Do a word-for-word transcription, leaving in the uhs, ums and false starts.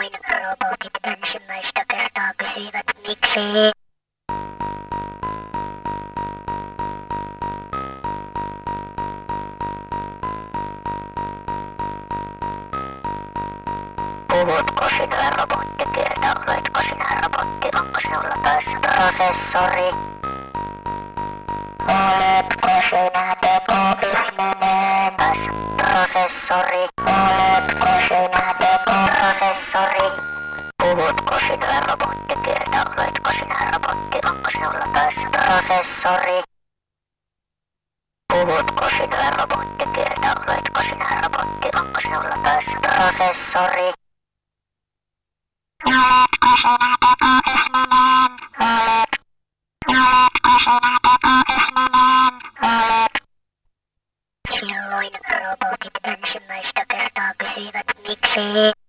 Silloin robotit ensimmäistä kertaa kysyivät miksi. Puhutko sinä robottikieltä? Oletko sinä robotti? Onko sinulla päässä prosessori? Oletko sinä tekoihminen? Päässä prosessori. Oletko sinä tekoprosessori? Puhutko sinä robottikieltä? Oletko sinä robotti? Onko sinulla päässä prosessori? Puhutko sinä robottikieltä? Oletko sinä robotti? Onko sinulla päässä prosessori? Oletko sinä tekoihminen? Olet. Oletko sinä tekoihminen? Olet. Silloin robotit ensimmäistä kertaa kysyivät miksi.